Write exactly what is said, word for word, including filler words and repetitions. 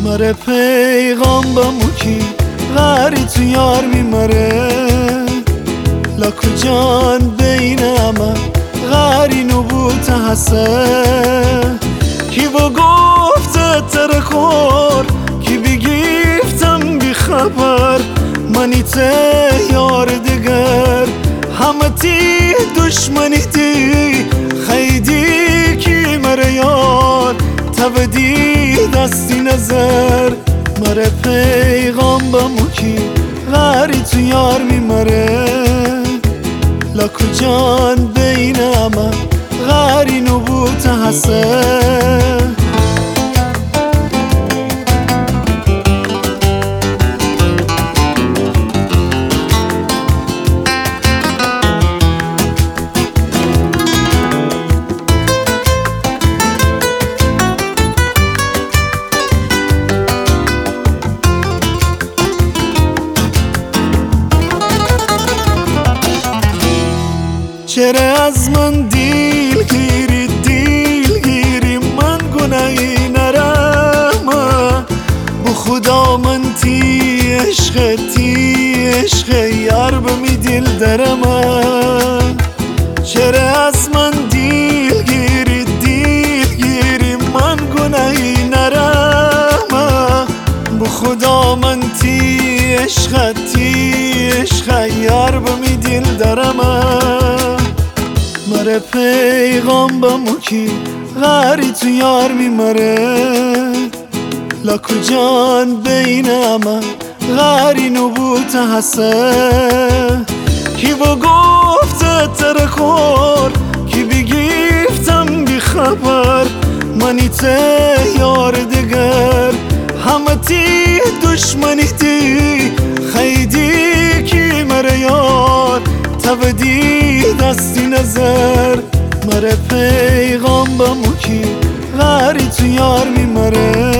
مره پیغام بمو کی غری تو یار میمره لاکو جان بین اما غری نبوت هسته کی با گفت تر خور کی بگیفتم بی خبر منی ته یار دگر همه تی دشمنی تی خیدی کی مره یار تبدی دستی نظر مره پیغام بمو کی غری تو یار میمره لاکو جان بین اما غری نبوت هسته چرا از من دیل گیری دیل گیری من گناهی نرم بو خدا من تی عشق تی عشق یار بمی دل درم چرا از من دیل گیری دیل گیری من گناهی نرم بو خدا من تی عشق تی عشق یار بمی دل درم مره پیغام بمو کی غری تو یار میمره لاکو جان بین اما غری نبوت هسته کی با گفت تر خور کی بگیفتم بی خبر منی ته یار دگر همه تی دشمنی تی خیدی کی مره یار تبدی دستی نظر مره پیغام بمو کی غری تو یار میمره